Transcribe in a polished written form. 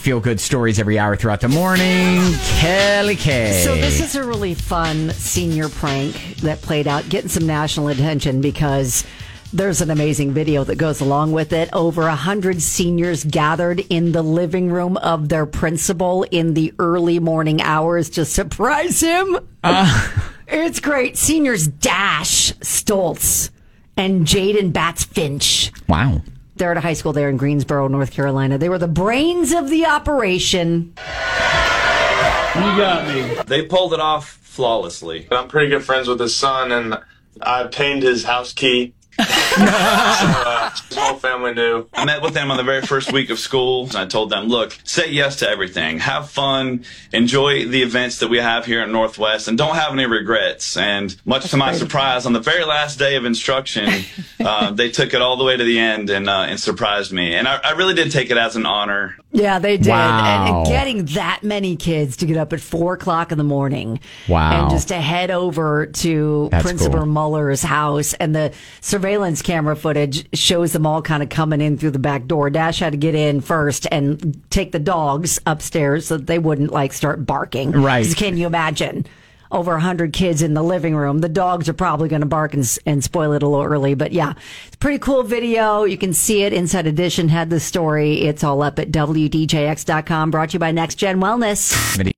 Feel good stories every hour throughout the morning. Kelly K. So this is a really fun senior prank that played out, getting some national attention because there's an amazing video that goes along with it. Over 100 seniors gathered in the living room of their principal in the early morning hours to surprise him. It's great. Seniors Dash Stoltz and Jaden Batts Finch. Wow. They're at a high school there in Greensboro, North Carolina. They were the brains of the operation. You got me. They pulled it off flawlessly. I'm pretty good friends with his son, and I obtained his house key. So his whole family knew. I met with them on the very first week of school, and I told them, look, say yes to everything. Have fun. Enjoy the events that we have here in Northwest, and don't have any regrets. And much to my surprise, on the very last day of instruction, they took it all the way to the end and surprised me. And I really did take it as an honor. Yeah, they did. Wow. And getting that many kids to get up at 4 o'clock in the morning. Wow. And just to head over to That's Principal cool. Muller's house. And the surveillance camera footage shows them all kind of coming in through the back door. Dash had to get in first and take the dogs upstairs so that they wouldn't start barking. Right. 'Cause can you imagine? Over 100 kids in the living room. The dogs are probably going to bark and spoil it a little early. But yeah, it's a pretty cool video. You can see it. Inside Edition had the story. It's all up at WDJX.com. Brought to you by Next Gen Wellness.